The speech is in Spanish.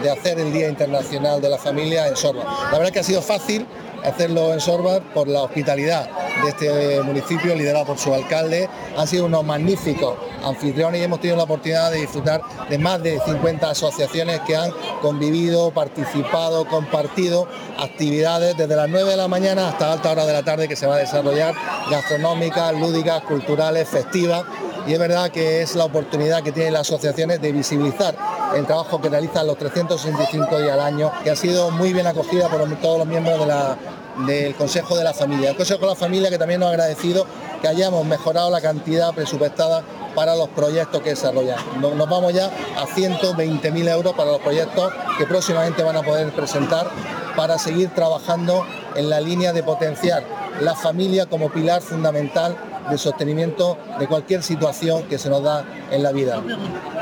de hacer el Día Internacional de la Familia en Sorba. La verdad es que ha sido fácil hacerlo en Sorba por la hospitalidad de este municipio, liderado por su alcalde. Han sido unos magníficos anfitriones y hemos tenido la oportunidad de disfrutar de más de 50 asociaciones que han convivido, participado, compartido actividades desde las 9 de la mañana hasta alta hora de la tarde, que se va a desarrollar, gastronómicas, lúdicas, culturales, festivas. Y es verdad que es la oportunidad que tienen las asociaciones de visibilizar el trabajo que realizan los 365 días al año, que ha sido muy bien acogida por todos los miembros del Consejo de la Familia. El Consejo de la Familia, que también nos ha agradecido que hayamos mejorado la cantidad presupuestada para los proyectos que desarrollan. Nos vamos ya a 120.000 euros para los proyectos que próximamente van a poder presentar, para seguir trabajando en la línea de potenciar la familia como pilar fundamental del sostenimiento de cualquier situación que se nos da en la vida.